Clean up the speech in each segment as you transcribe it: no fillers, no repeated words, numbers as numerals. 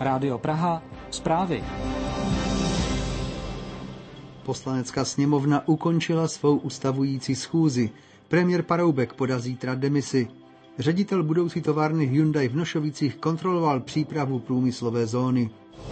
Rádio Praha, zprávy. Poslanecká sněmovna ukončila svou ustavující schůzi. Premiér Paroubek podá zítra demisi. Ředitel budoucí továrny Hyundai v Nošovicích kontroloval přípravu průmyslové zóny.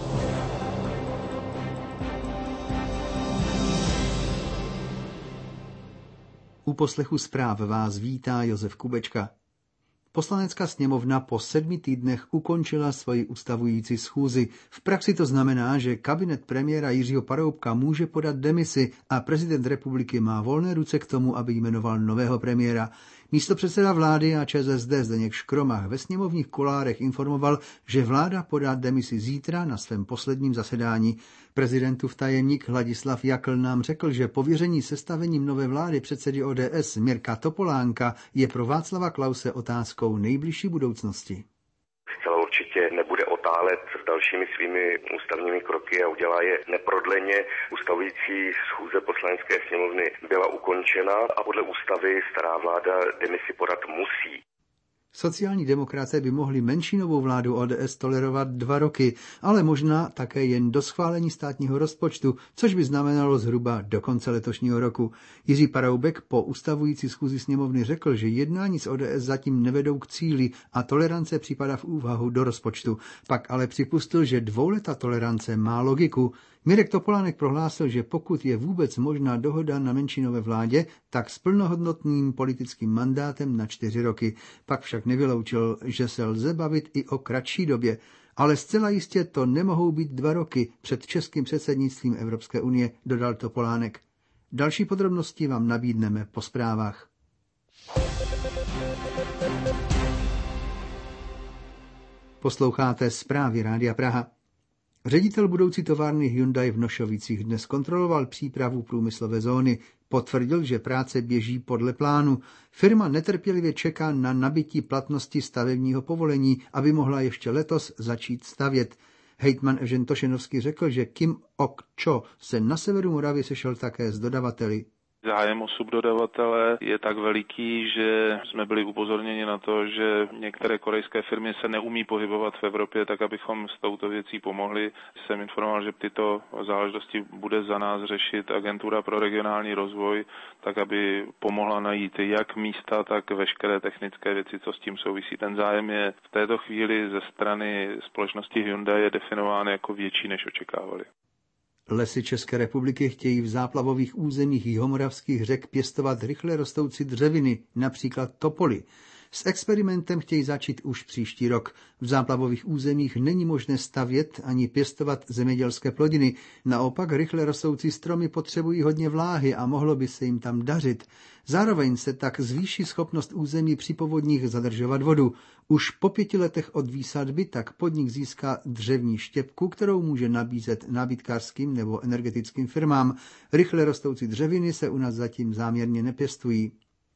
U poslechu zpráv vás vítá Josef Kubečka. Poslanecká sněmovna po 7 týdnech ukončila svoji ustavující schůzi. V praxi to znamená, že kabinet premiéra Jiřího Paroubka může podat demisi a prezident republiky má volné ruce k tomu, aby jmenoval nového premiéra. Místopředseda vlády a ČSSD Zdeněk Škromach ve sněmovních kulárech informoval, že vláda podá demisi zítra na svém posledním zasedání. Prezidentův tajemník Ladislav Jakl nám řekl, že pověření sestavením nové vlády předsedy ODS Mirka Topolánka je pro Václava Klause otázkou nejbližší budoucnosti. Určitě nebude otálet s dalšími svými ústavními kroky a udělá je neprodleně. Ustavující schůze Poslanecké sněmovny byla ukončena a podle ústavy stará vláda demisi podat musí. Sociální demokraté by mohli menšinovou vládu ODS tolerovat 2 roky, ale možná také jen do schválení státního rozpočtu, což by znamenalo zhruba do konce letošního roku. Jiří Paroubek po ustavující schůzi sněmovny řekl, že jednání s ODS zatím nevedou k cíli a tolerance připadá v úvahu do rozpočtu. Pak ale připustil, že 2letá tolerance má logiku. Mirek Topolánek prohlásil, že pokud je vůbec možná dohoda na menšinové vládě, tak s plnohodnotným politickým mandátem na 4 roky. Pak však nevyloučil, že se lze bavit i o kratší době. Ale zcela jistě to nemohou být 2 roky před českým předsednictvím Evropské unie, dodal Topolánek. Další podrobnosti vám nabídneme po zprávách. Posloucháte zprávy Rádia Praha. Ředitel budoucí továrny Hyundai v Nošovicích dnes kontroloval přípravu průmyslové zóny. Potvrdil, že práce běží podle plánu. Firma netrpělivě čeká na nabytí platnosti stavebního povolení, aby mohla ještě letos začít stavět. Hejtman Evžen Tošenovský řekl, že Kim Ok-cho se na severu Moravy sešel také s dodavateli. Zájem o subdodavatele je tak veliký, že jsme byli upozorněni na to, že některé korejské firmy se neumí pohybovat v Evropě, tak abychom s touto věcí pomohli. Jsem informoval, že tyto záležitosti bude za nás řešit Agentura pro regionální rozvoj, tak aby pomohla najít jak místa, tak veškeré technické věci, co s tím souvisí. Ten zájem je v této chvíli ze strany společnosti Hyundai je definován jako větší, než očekávali. Lesy České republiky chtějí v záplavových územích jihomoravských řek pěstovat rychle rostoucí dřeviny, například topoly. S experimentem chtějí začít už příští rok. V záplavových územích není možné stavět ani pěstovat zemědělské plodiny. Naopak rychle rostoucí stromy potřebují hodně vláhy a mohlo by se jim tam dařit. Zároveň se tak zvýší schopnost území při povodních zadržovat vodu. Už po 5 letech od výsadby tak podnik získá dřevní štěpku, kterou může nabízet nábytkářským nebo energetickým firmám. Rychle rostoucí dřeviny se u nás zatím záměrně nepěstují.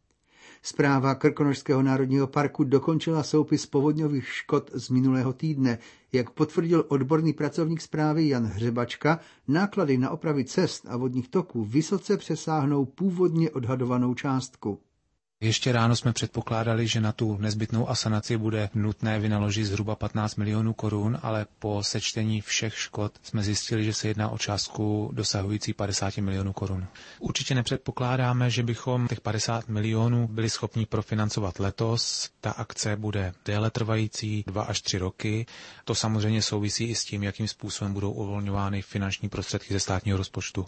Správa Krkonošského národního parku dokončila soupis povodňových škod z minulého týdne. Jak potvrdil odborný pracovník správy Jan Hřebačka, náklady na opravy cest a vodních toků vysoce přesáhnou původně odhadovanou částku. Ještě ráno jsme předpokládali, že na tu nezbytnou asanaci bude nutné vynaložit zhruba 15 milionů korun, ale po sečtení všech škod jsme zjistili, že se jedná o částku dosahující 50 milionů korun. Určitě nepředpokládáme, že bychom těch 50 milionů byli schopni profinancovat letos. Ta akce bude déle trvající 2 až 3 roky. To samozřejmě souvisí i s tím, jakým způsobem budou uvolňovány finanční prostředky ze státního rozpočtu.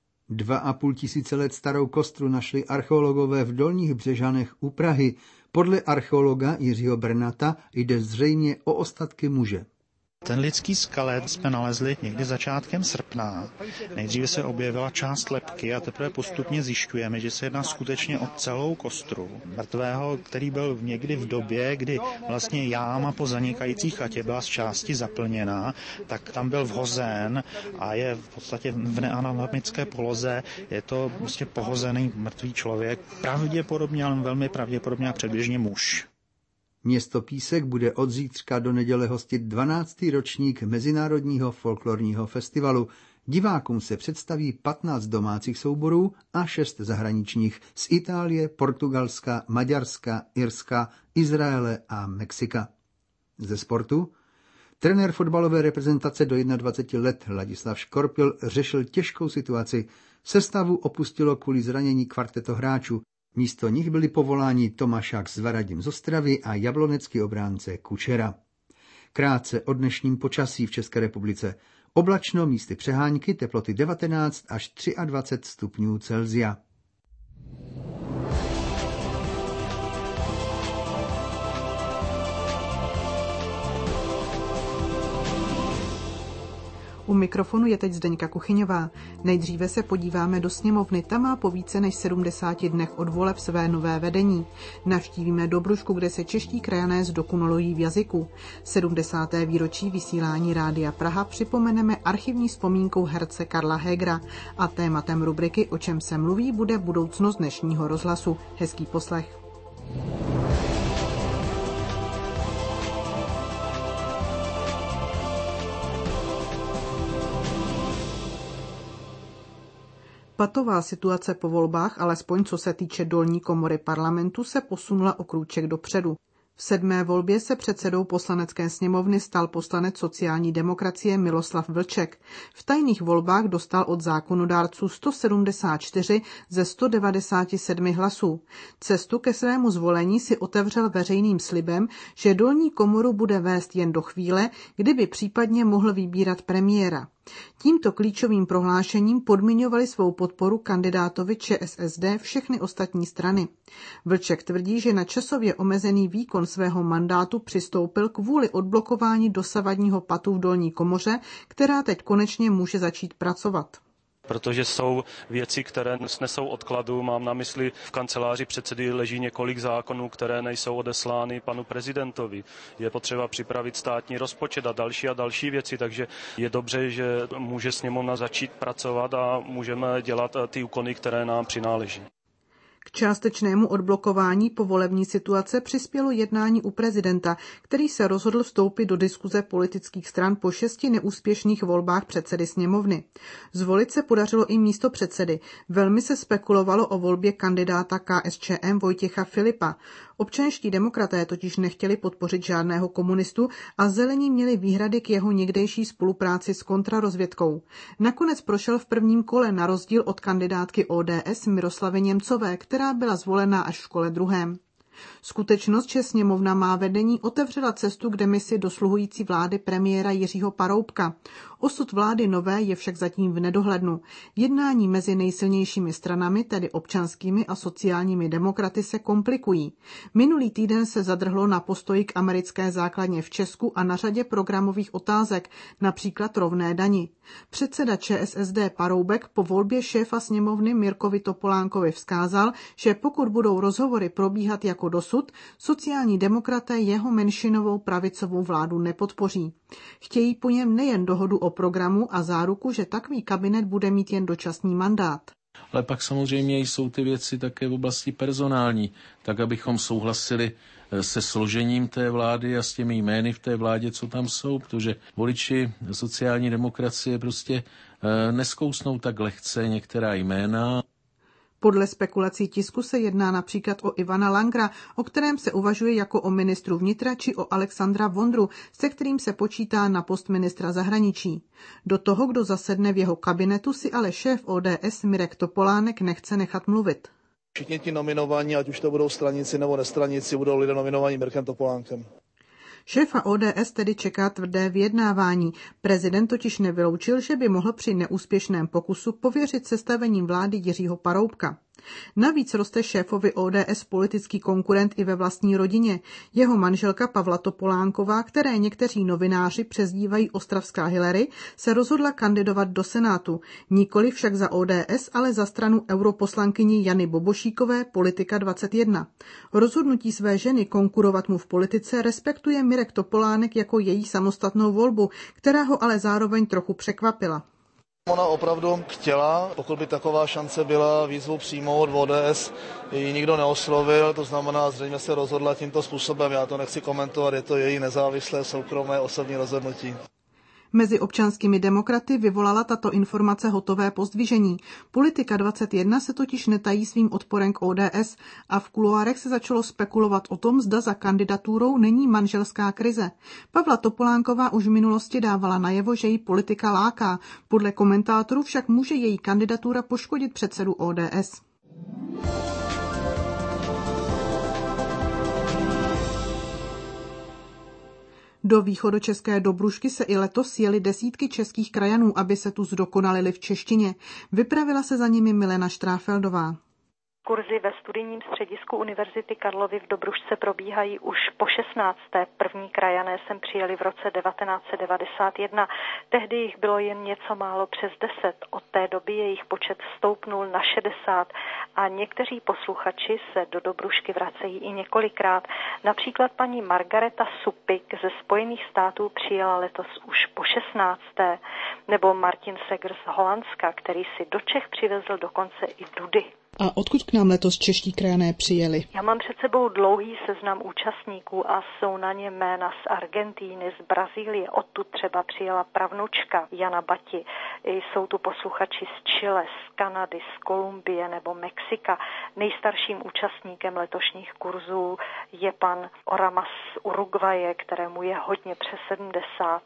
2,5 tisíce let starou kostru našli archeologové v Dolních Břežanech u Prahy. Podle archeologa Jiřího Brnata jde zřejmě o ostatky muže. Ten lidský skelet jsme nalezli někdy začátkem srpna. Nejdříve se objevila část lebky a teprve postupně zjišťujeme, že se jedná skutečně o celou kostru mrtvého, který byl někdy v době, kdy vlastně jáma po zanikající chatě byla z části zaplněna, tak tam byl vhozen a je v podstatě v neanatomické poloze. Je to prostě pohozený mrtvý člověk, pravděpodobně, ale velmi pravděpodobně a předběžně muž. Město Písek bude od zítřka do neděle hostit 12. ročník Mezinárodního folklorního festivalu. Divákům se představí 15 domácích souborů a 6 zahraničních z Itálie, Portugalska, Maďarska, Irska, Izraele a Mexika. Ze sportu? Trenér fotbalové reprezentace do 21 let Ladislav Škorpil řešil těžkou situaci. Sestavu opustilo kvůli zranění kvarteto hráčů. Místo nich byli povoláni Tomášák s Varadím z Ostravy a jablonecký obránce Kučera. Krátce o dnešním počasí v České republice. Oblačno, místy přehánky, teploty 19 až 23 stupňů Celsia. U mikrofonu je teď Zdeňka Kuchyňová. Nejdříve se podíváme do sněmovny, ta má po více než 70 dnech od voleb své nové vedení. Navštívíme Dobrušku, kde se čeští krajané zdokonalují v jazyku. 70. výročí vysílání Rádia Praha připomeneme archivní vzpomínkou herce Karla Hegera a tématem rubriky O čem se mluví bude budoucnost dnešního rozhlasu. Hezký poslech. Patová situace po volbách, alespoň co se týče dolní komory parlamentu, se posunula o krůček dopředu. V 7. volbě se předsedou poslanecké sněmovny stal poslanec sociální demokracie Miloslav Vlček. V tajných volbách dostal od zákonodárců 174 ze 197 hlasů. Cestu ke svému zvolení si otevřel veřejným slibem, že dolní komoru bude vést jen do chvíle, kdyby případně mohl vybírat premiéra. Tímto klíčovým prohlášením podmiňovali svou podporu kandidátovi ČSSD všechny ostatní strany. Vlček tvrdí, že na časově omezený výkon svého mandátu přistoupil kvůli odblokování dosavadního patu v dolní komoře, která teď konečně může začít pracovat. Protože jsou věci, které nesou odkladu. Mám na mysli, v kanceláři předsedy leží několik zákonů, které nejsou odeslány panu prezidentovi. Je potřeba připravit státní rozpočet a další věci, takže je dobře, že může sněmovna začít pracovat a můžeme dělat ty úkony, které nám přináleží. K částečnému odblokování povolební situace přispělo jednání u prezidenta, který se rozhodl vstoupit do diskuze politických stran po 6 neúspěšných volbách předsedy sněmovny. Zvolit se podařilo i místo předsedy. Velmi se spekulovalo o volbě kandidáta KSČM Vojtěcha Filipa. Občanští demokraté totiž nechtěli podpořit žádného komunistu a zelení měli výhrady k jeho někdejší spolupráci s kontrarozvědkou. Nakonec prošel v prvním kole na rozdíl od kandidátky ODS Miroslavy Němcové, která byla zvolena až v kole druhém. Skutečnost, že sněmovna má vedení, otevřela cestu k demisi dosluhující vlády premiéra Jiřího Paroubka. Osud vlády nové je však zatím v nedohlednu. Jednání mezi nejsilnějšími stranami, tedy občanskými a sociálními demokraty, se komplikují. Minulý týden se zadrhlo na postoji k americké základně v Česku a na řadě programových otázek, například rovné dani. Předseda ČSSD Paroubek po volbě šéfa sněmovny Mirkovi Topolánkovi vzkázal, že pokud budou rozhovory probíhat jako dosud, sociální demokraté jeho menšinovou pravicovou vládu nepodpoří. Chtějí po něm nejen dohodu o programu a záruku, že takový kabinet bude mít jen dočasný mandát. Ale pak samozřejmě jsou ty věci také v oblasti personální, tak abychom souhlasili se složením té vlády a s těmi jmény v té vládě, co tam jsou, protože voliči sociální demokracie prostě neskousnou tak lehce některá jména. Podle spekulací tisku se jedná například o Ivana Langra, o kterém se uvažuje jako o ministru vnitra, či o Alexandra Vondru, se kterým se počítá na post ministra zahraničí. Do toho, kdo zasedne v jeho kabinetu, si ale šéf ODS Mirek Topolánek nechce nechat mluvit. Všichni ti nominovaní, ať už to budou straníci nebo nestraníci, budou lidé nominovaní Mirkem Topolánkem. Šéfa ODS tedy čeká tvrdé vyjednávání. Prezident totiž nevyloučil, že by mohl při neúspěšném pokusu pověřit sestavením vlády Jiřího Paroubka. Navíc roste šéfovi ODS politický konkurent i ve vlastní rodině. Jeho manželka Pavla Topolánková, které někteří novináři přezdívají Ostravská Hillary, se rozhodla kandidovat do Senátu. Nikoli však za ODS, ale za stranu europoslankyni Jany Bobošíkové, Politika 21. Rozhodnutí své ženy konkurovat mu v politice respektuje Mirek Topolánek jako její samostatnou volbu, která ho ale zároveň trochu překvapila. Ona opravdu chtěla, pokud by taková šance byla, výzvu přijmout v ODS, ji nikdo neoslovil, to znamená, zřejmě se rozhodla tímto způsobem, já to nechci komentovat, je to její nezávislé, soukromé, osobní rozhodnutí. Mezi občanskými demokraty vyvolala tato informace hotové pozdvižení. Politika 21 se totiž netají svým odporem k ODS a v kuloárech se začalo spekulovat o tom, zda za kandidaturou není manželská krize. Pavla Topolánková už v minulosti dávala najevo, že jí politika láká. Podle komentátorů však může její kandidatura poškodit předsedu ODS. Do východočeské Dobrušky se i letos jeli desítky českých krajanů, aby se tu zdokonalili v češtině. Vypravila se za nimi Milena Štráfeldová. Kurzy ve studijním středisku Univerzity Karlovy v Dobrušce probíhají už po 16. První krajané sem přijeli v roce 1991. Tehdy jich bylo jen něco málo přes 10. Od té doby jejich počet stoupnul na 60 a někteří posluchači se do Dobrušky vracejí i několikrát. Například paní Margareta Supik ze Spojených států přijela letos už po 16. Nebo Martin Seger z Holandska, který si do Čech přivezl dokonce i dudy. A odkud k nám letos čeští krajané přijeli? Já mám před sebou dlouhý seznam účastníků a jsou na ně jména z Argentíny, z Brazílie, odtud třeba přijela pravnučka Jana Bati. Jsou tu posluchači z Chile, z Kanady, z Kolumbie nebo Mexika. Nejstarším účastníkem letošních kurzů je pan Orama z Uruguaye, kterému je hodně přes 70.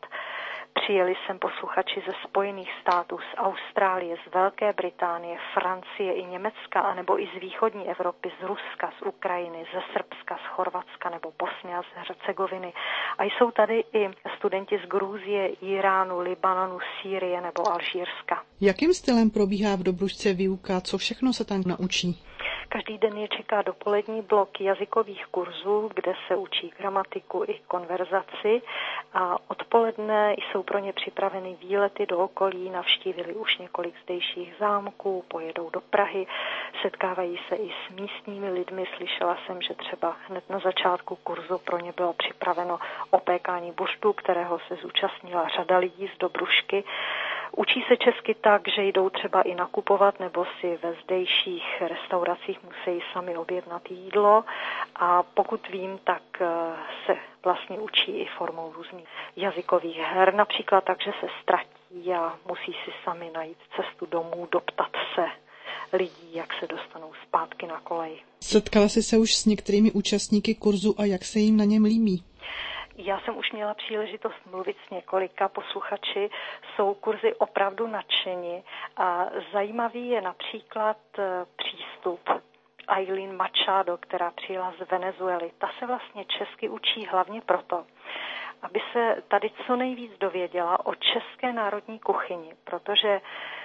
Přijeli sem posluchači ze Spojených států, z Austrálie, z Velké Británie, Francie i Německa, anebo i z východní Evropy, z Ruska, z Ukrajiny, ze Srbska, z Chorvatska nebo Bosny a z Hercegoviny. A jsou tady i studenti z Gruzie, Iránu, Libanonu, Sýrie nebo Alžírska. Jakým stylem probíhá v Dobrušce výuka? Co všechno se tam naučí? Každý den je čeká dopolední blok jazykových kurzů, kde se učí gramatiku i konverzaci a odpoledne jsou pro ně připraveny výlety do okolí, navštívili už několik zdejších zámků, pojedou do Prahy, setkávají se i s místními lidmi. Slyšela jsem, že třeba hned na začátku kurzu pro ně bylo připraveno opékání buřtu, kterého se zúčastnila řada lidí z Dobrušky. Učí se česky tak, že jdou třeba i nakupovat nebo si ve zdejších restauracích musí sami objednat jídlo a pokud vím, tak se vlastně učí i formou různých jazykových her, například tak, že se ztratí a musí si sami najít cestu domů, doptat se lidí, jak se dostanou zpátky na kolej. Setkala jsi se už s některými účastníky kurzu a jak se jim na něm líbí? Já jsem už měla příležitost mluvit s několika posluchači, jsou kurzy opravdu nadšeni a zajímavý je například přístup Aileen Machado, která přijela z Venezuely. Ta se vlastně česky učí hlavně proto, aby se tady co nejvíc dověděla o české národní kuchyni, protože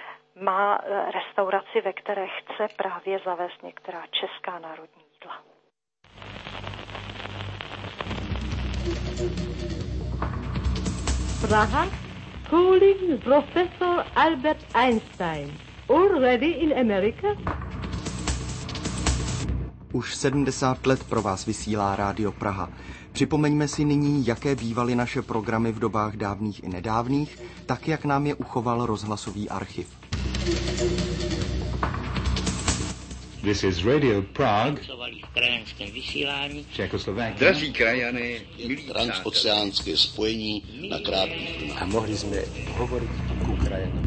má restauraci, ve které chce právě zavést některá česká národní jídla. Praha, calling Professor Albert Einstein. Already in America? Už 70 let pro vás vysílá Rádio Praha. Připomeňme si nyní, jaké bývaly naše programy v dobách dávných i nedávných, tak jak nám je uchoval rozhlasový archiv. This is Radio Prague. V krajanském vysílání. Drazí krajany, milí transoceánské spojení na krátkých vlnách. A mohli jsme hovorit k Ukrajině.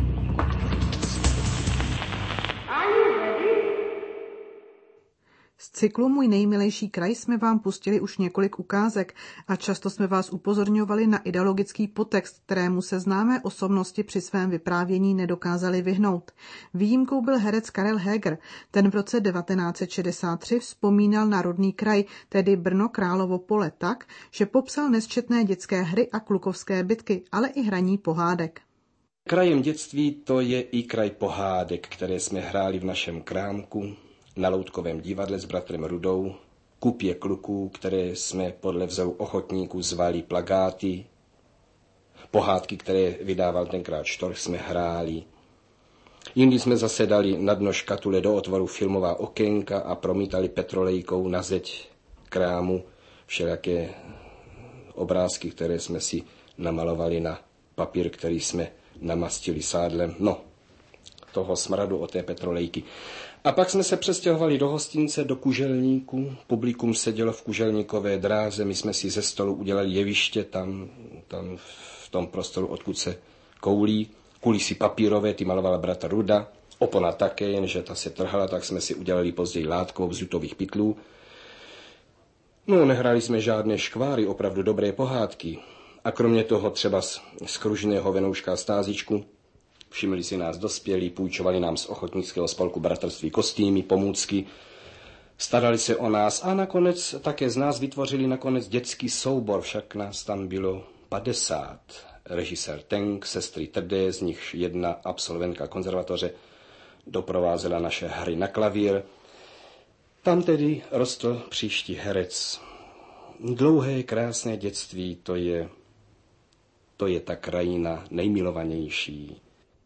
Z cyklu Můj nejmilejší kraj jsme vám pustili už několik ukázek a často jsme vás upozorňovali na ideologický podtext, kterému se známé osobnosti při svém vyprávění nedokázali vyhnout. Výjimkou byl herec Karel Heger. Ten v roce 1963 vzpomínal na rodný kraj, tedy Brno Královo Pole tak, že popsal nesčetné dětské hry a klukovské bitky, ale i hraní pohádek. Krajem dětství to je i kraj pohádek, které jsme hráli v našem krámku, na loutkovém divadle s bratrem Rudou, kupě kluků, které jsme podle vzoru ochotníků zvali plagáty, pohádky, které vydával tenkrát Štorch, jsme hráli. Jindy jsme zase dali na dno škatule do otvoru filmová okénka a promítali petrolejkou na zeď krámu všelijaké obrázky, které jsme si namalovali na papír, který jsme namastili sádlem. No, toho smradu od té petrolejky. A pak jsme se přestěhovali do hostince, do Kuželníku. Publikum sedělo v Kuželníkové dráze, my jsme si ze stolu udělali jeviště tam v tom prostoru, odkud se koulí. Kulisy papírové, ty malovala bratr Ruda. Opona také, jenže ta se trhala, tak jsme si udělali později látkou z jutových pytlů. No, nehráli jsme žádné škváry, opravdu dobré pohádky. A kromě toho třeba z Kružného Venouška a Stázičku všimli si nás dospělí, půjčovali nám z ochotnického spolku bratrství kostýmy, pomůcky, starali se o nás a nakonec také z nás vytvořili nakonec dětský soubor, však nás tam bylo 50. Režisér Tenk, sestry Trdé, z nich jedna absolventka konzervatoře, doprovázela naše hry na klavír. Tam tedy rostl příští herec. Dlouhé, krásné dětství, to je ta krajina nejmilovanější.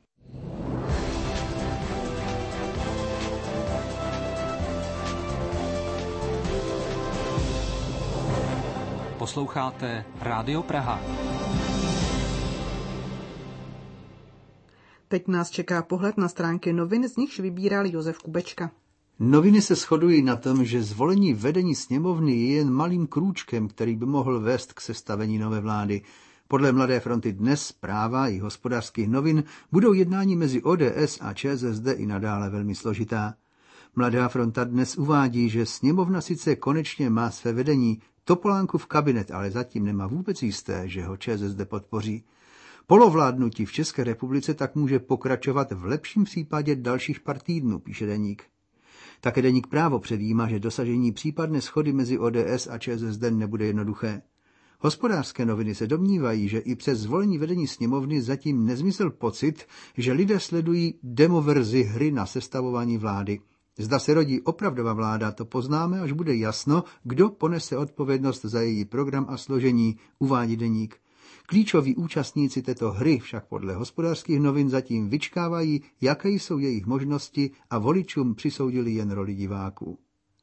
Posloucháte Rádio Praha. Teď nás čeká pohled na stránky novin, z nichž vybíral Josef Kubečka. Noviny se shodují na tom, že zvolení vedení sněmovny je jen malým krůčkem, který by mohl vést k sestavení nové vlády. Podle Mladé fronty Dnes, Práva i Hospodářských novin budou jednání mezi ODS a ČSSD i nadále velmi složitá. Mladá fronta Dnes uvádí, že sněmovna sice konečně má své vedení, Topolánkův kabinet ale zatím nemá vůbec jisté, že ho ČSSD podpoří. Polovládnutí v České republice tak může pokračovat v lepším případě dalších pár týdnů, píše deník. Také deník Právo předjímá, že dosažení případné shody mezi ODS a ČSSD nebude jednoduché. Hospodářské noviny se domnívají, že i přes zvolení vedení sněmovny zatím nezmysl pocit, že lidé sledují demoverzi hry na sestavování vlády. Zda se rodí opravdová vláda, to poznáme, až bude jasno, kdo ponese odpovědnost za její program a složení, uvádí deník. Klíčoví účastníci této hry však podle Hospodářských novin zatím vyčkávají, jaké jsou jejich možnosti a voličům přisoudili jen roli diváků.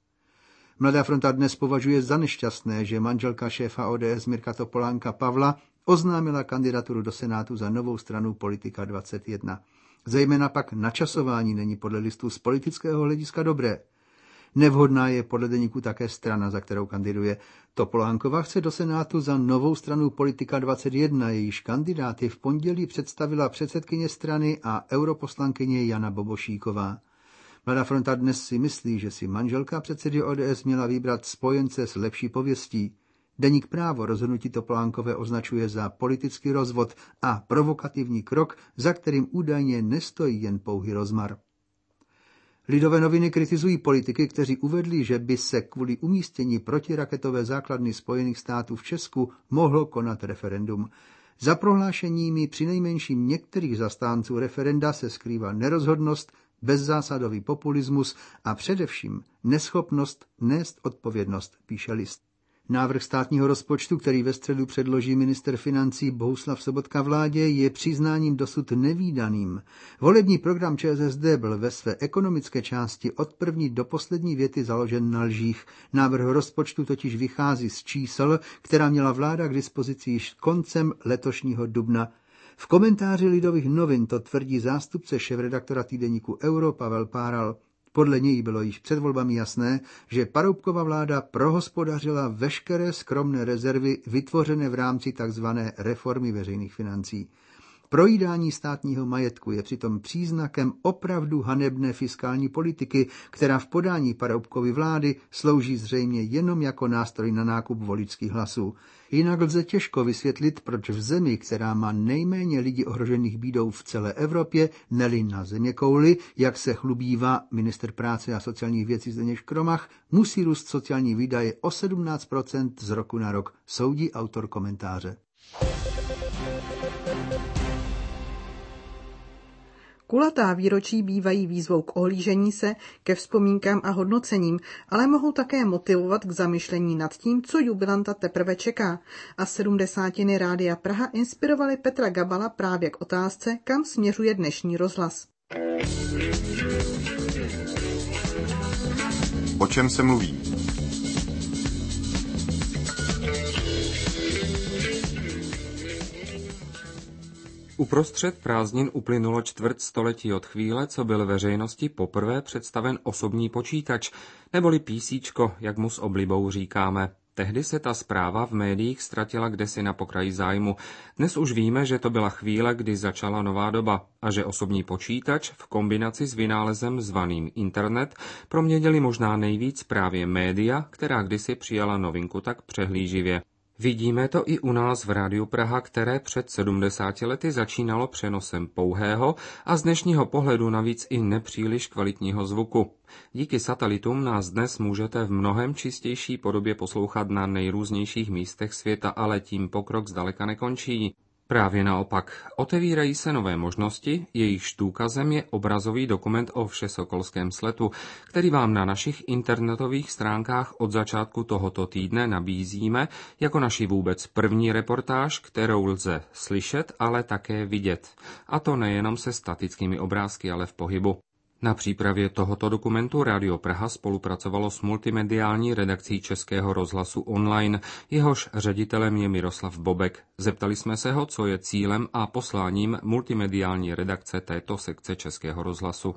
Mladá fronta Dnes považuje za nešťastné, že manželka šéfa ODS Mirka Topolánka Pavla oznámila kandidaturu do Senátu za novou stranu Politika 21. Zejména pak načasování není podle listů z politického hlediska dobré. Nevhodná je podle deníku také strana, za kterou kandiduje. Topolánkova chce do Senátu za novou stranu Politika 21, jejíž kandidáty v pondělí představila předsedkyně strany a europoslankyně Jana Bobošíková. Mladá fronta Dnes si myslí, že si manželka předsedy ODS měla vybrat spojence s lepší pověstí. Deník Právo rozhodnutí Topolánkové označuje za politický rozvod a provokativní krok, za kterým údajně nestojí jen pouhý rozmar. Lidové noviny kritizují politiky, kteří uvedli, že by se kvůli umístění protiraketové základny Spojených států v Česku mohlo konat referendum. Za prohlášeními přinejmenším některých zastánců referenda se skrývá nerozhodnost, bezzásadový populismus a především neschopnost nést odpovědnost, píše List. Návrh státního rozpočtu, který ve středu předloží ministr financí Bohuslav Sobotka vládě, je přiznáním dosud nevídaným. Volební program ČSSD byl ve své ekonomické části od první do poslední věty založen na lžích. Návrh rozpočtu totiž vychází z čísel, která měla vláda k dispozici již koncem letošního dubna. V komentáři Lidových novin to tvrdí zástupce šéfredaktora týdeníku Euro Pavel Páral. Podle něj bylo již před volbami jasné, že Paroubkova vláda prohospodařila veškeré skromné rezervy vytvořené v rámci tzv. Reformy veřejných financí. Projídání státního majetku je přitom příznakem opravdu hanebné fiskální politiky, která v podání Paroubkovy vlády slouží zřejmě jenom jako nástroj na nákup voličských hlasů. Jinak lze těžko vysvětlit, proč v zemi, která má nejméně lidí ohrožených bídou v celé Evropě, neli na zeměkouli, jak se chlubívá ministr práce a sociálních věcí Zdeněk Škromach, musí růst sociální výdaje o 17% z roku na rok, soudí autor komentáře. Kulatá výročí bývají výzvou k ohlížení se, ke vzpomínkám a hodnocením, ale mohou také motivovat k zamyšlení nad tím, co jubilanta teprve čeká. A 70. Rádia Praha inspirovaly Petra Gabala právě k otázce, kam směřuje dnešní rozhlas. O čem se mluví? Uprostřed prázdnin uplynulo čtvrtstoletí od chvíle, co byl veřejnosti poprvé představen osobní počítač, neboli písíčko, jak mu s oblibou říkáme. Tehdy se ta zpráva v médiích ztratila kdesi na pokraji zájmu. Dnes už víme, že to byla chvíle, kdy začala nová doba a že osobní počítač v kombinaci s vynálezem zvaným internet proměnili možná nejvíc právě média, která kdysi přijala novinku tak přehlíživě. Vidíme to i u nás v Rádiu Praha, které před 70 lety začínalo přenosem pouhého a z dnešního pohledu navíc i nepříliš kvalitního zvuku. Díky satelitům nás dnes můžete v mnohem čistější podobě poslouchat na nejrůznějších místech světa, ale tím pokrok zdaleka nekončí. Právě naopak, otevírají se nové možnosti, jejichž důkazem je obrazový dokument o Všesokolském sletu, který vám na našich internetových stránkách od začátku tohoto týdne nabízíme jako naši vůbec první reportáž, kterou lze slyšet, ale také vidět. A to nejenom se statickými obrázky, ale v pohybu. Na přípravě tohoto dokumentu Rádio Praha spolupracovalo s multimediální redakcí Českého rozhlasu online, jehož ředitelem je Miroslav Bobek. Zeptali jsme se ho, co je cílem a posláním multimediální redakce této sekce Českého rozhlasu.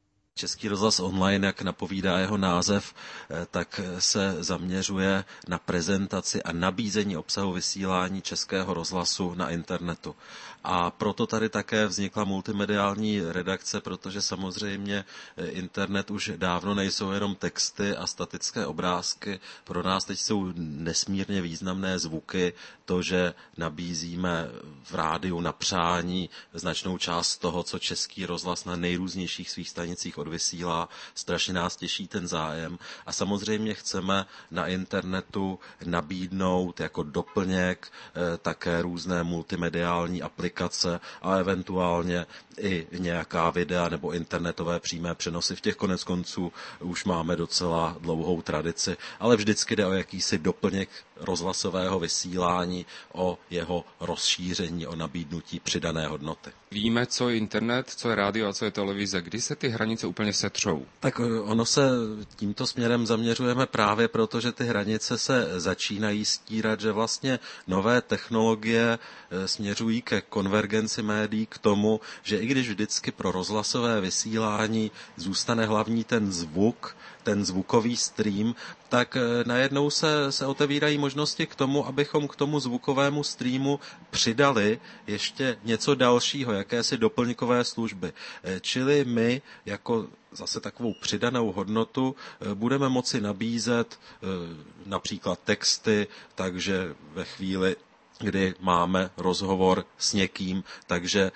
Český rozhlas online, jak napovídá jeho název, tak se zaměřuje na prezentaci a nabízení obsahu vysílání Českého rozhlasu na internetu. A proto tady také vznikla multimediální redakce, protože samozřejmě internet už dávno nejsou jenom texty a statické obrázky. Pro nás teď jsou nesmírně významné zvuky, to, že nabízíme v rádiu na přání značnou část toho, co Český rozhlas na nejrůznějších svých stanicích odvysílá. Strašně nás těší ten zájem. A samozřejmě chceme na internetu nabídnout jako doplněk také různé multimediální aplikace a eventuálně i nějaká videa nebo internetové přímé přenosy. V těch koneckonců už máme docela dlouhou tradici, ale vždycky jde o jakýsi doplněk rozhlasového vysílání, o jeho rozšíření, o nabídnutí přidané hodnoty. Víme, co je internet, co je rádio a co je televize. Kdy se ty hranice úplně setřou? Tak ono se tímto směrem zaměřujeme právě proto, že ty hranice se začínají stírat, že vlastně nové technologie směřují ke konvergenci médií, k tomu, že i když vždycky pro rozhlasové vysílání zůstane hlavní ten zvuk, ten zvukový stream, tak najednou se otevírají možnosti k tomu, abychom k tomu zvukovému streamu přidali ještě něco dalšího, jakési doplňkové služby. Čili my jako zase takovou přidanou hodnotu budeme moci nabízet například texty, takže ve chvíli, kdy máme rozhovor s někým, takže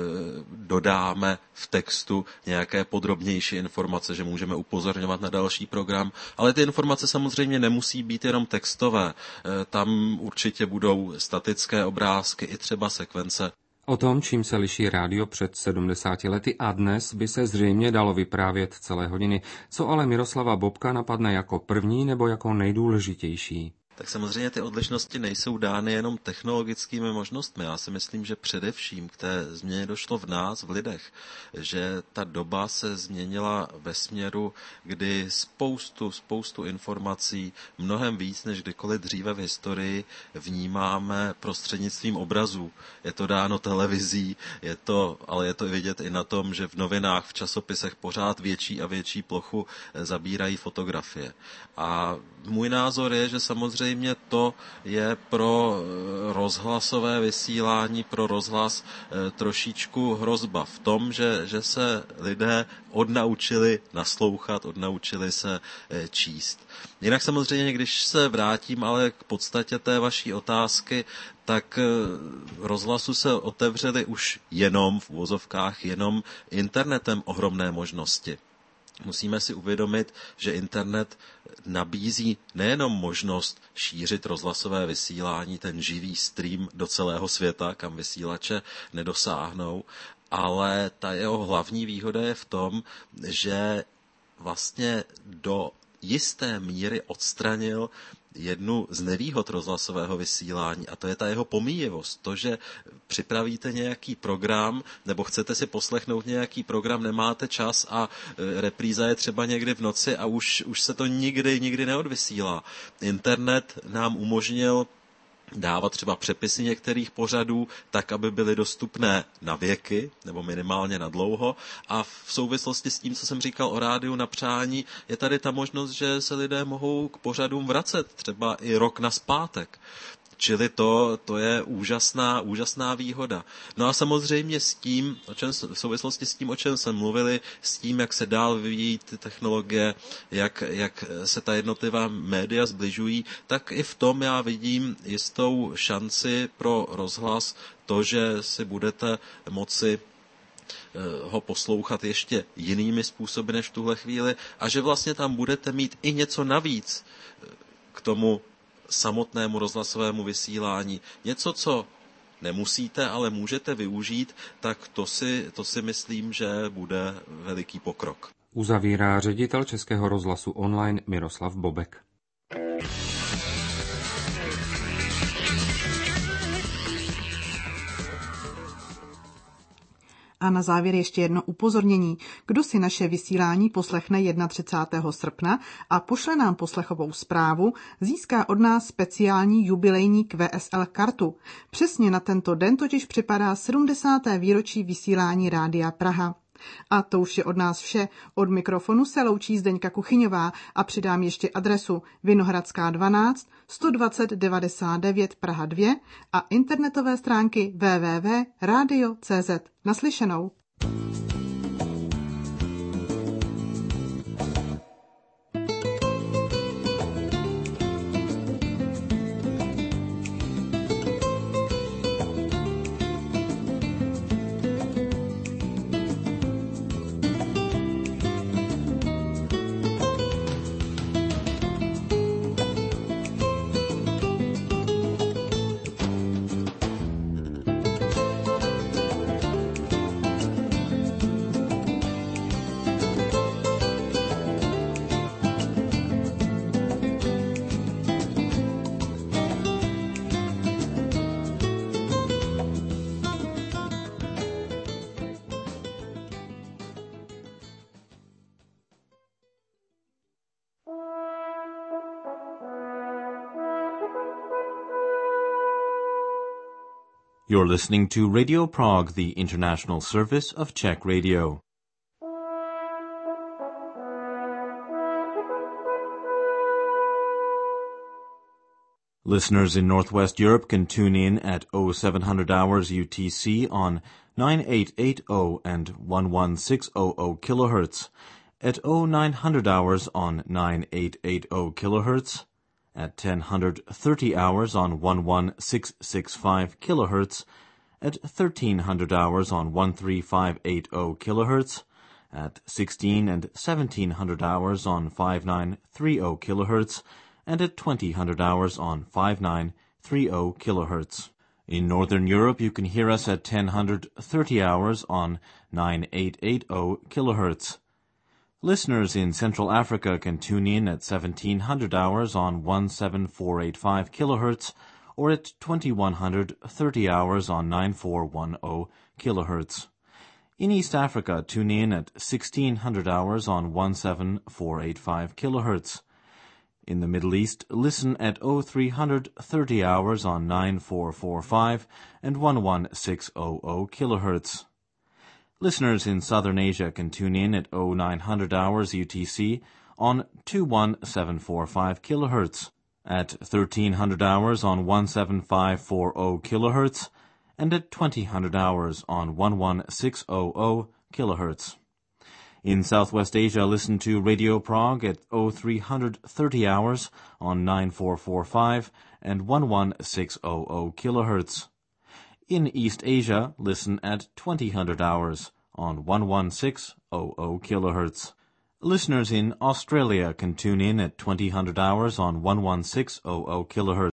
dodáme v textu nějaké podrobnější informace, že můžeme upozorňovat na další program, ale ty informace samozřejmě nemusí být jenom textové. Tam určitě budou statické obrázky i třeba sekvence. O tom, čím se liší rádio před 70 lety a dnes, by se zřejmě dalo vyprávět celé hodiny. Co ale Miroslava Bobka napadne jako první nebo jako nejdůležitější? Tak samozřejmě ty odlišnosti nejsou dány jenom technologickými možnostmi. Já si myslím, že především k té změně došlo v nás, v lidech, že ta doba se změnila ve směru, kdy spoustu informací, mnohem víc než kdykoliv dříve v historii, vnímáme prostřednictvím obrazů. Je to dáno televizí, ale je to vidět i na tom, že v novinách, v časopisech pořád větší a větší plochu zabírají fotografie. A můj názor je, že samozřejmě to je pro rozhlasové vysílání, pro rozhlas trošičku hrozba v tom, že se lidé odnaučili naslouchat, odnaučili se číst. Jinak samozřejmě, když se vrátím ale k podstatě té vaší otázky, tak rozhlasu se otevřely už jenom v uvozovkách, jenom internetem ohromné možnosti. Musíme si uvědomit, že internet nabízí nejenom možnost šířit rozhlasové vysílání, ten živý stream do celého světa, kam vysílače nedosáhnou, ale ta jeho hlavní výhoda je v tom, že vlastně do jisté míry odstranil jednu z nevýhod rozhlasového vysílání, a to je ta jeho pomíjivost. To, že připravíte nějaký program nebo chcete si poslechnout nějaký program, nemáte čas a repríza je třeba někdy v noci a už se to nikdy neodvysílá. Internet nám umožnil dávat třeba přepisy některých pořadů tak, aby byly dostupné na věky, nebo minimálně na dlouho. A v souvislosti s tím, co jsem říkal o rádiu na přání, je tady ta možnost, že se lidé mohou k pořadům vracet třeba i rok nazpátek. Čili to je úžasná výhoda. No a samozřejmě s tím, v souvislosti s tím, o čem jsme mluvili, s tím, jak se dál vyvíjí ty technologie, jak se ta jednotlivá média zbližují, tak i v tom já vidím jistou šanci pro rozhlas, to, že si budete moci ho poslouchat ještě jinými způsoby než v tuhle chvíli a že vlastně tam budete mít i něco navíc k tomu samotnému rozhlasovému vysílání. Něco, co nemusíte, ale můžete využít, tak to si myslím, že bude veliký pokrok. Uzavírá ředitel Českého rozhlasu online Miroslav Bobek. A na závěr ještě jedno upozornění. Kdo si naše vysílání poslechne 31. srpna a pošle nám poslechovou zprávu, získá od nás speciální jubilejní QSL kartu. Přesně na tento den totiž připadá 70. výročí vysílání Rádia Praha. A to už je od nás vše. Od mikrofonu se loučí Zdeňka Kuchyňová a přidám ještě adresu Vinohradská 12 120 99 Praha 2 a internetové stránky www.radio.cz. Naslyšenou. You're listening to Radio Prague, the international service of Czech Radio. Listeners in Northwest Europe can tune in at 0700 hours UTC on 9880 and 11600 kilohertz, at 0900 hours on 9880 kilohertz, at 1030 hours on 11665 kilohertz, at 1300 hours on 13580 kilohertz, at 16 and 1700 hours on 5930 kilohertz, and at 2000 hours on 5930 kilohertz. In Northern Europe, you can hear us at 1030 hours on 9880 kilohertz. Listeners in Central Africa can tune in at 1700 hours on 17485 kilohertz or at 2130 hours on 9410 kilohertz. In East Africa, tune in at 1600 hours on 17485 kilohertz. In the Middle East, listen at 0330 hours on 9445 and 11600 kilohertz. Listeners in Southern Asia can tune in at 0900 hours UTC on 21745 kilohertz, at 1300 hours on 17540 kilohertz, and at 2000 hours on 11600 kilohertz. In Southwest Asia, listen to Radio Prague at 0330 hours on 9445 and 11600 kilohertz. In East Asia, listen at 2000 hours on 11600 kilohertz. Listeners in Australia can tune in at 2000 hours on 11600 kilohertz.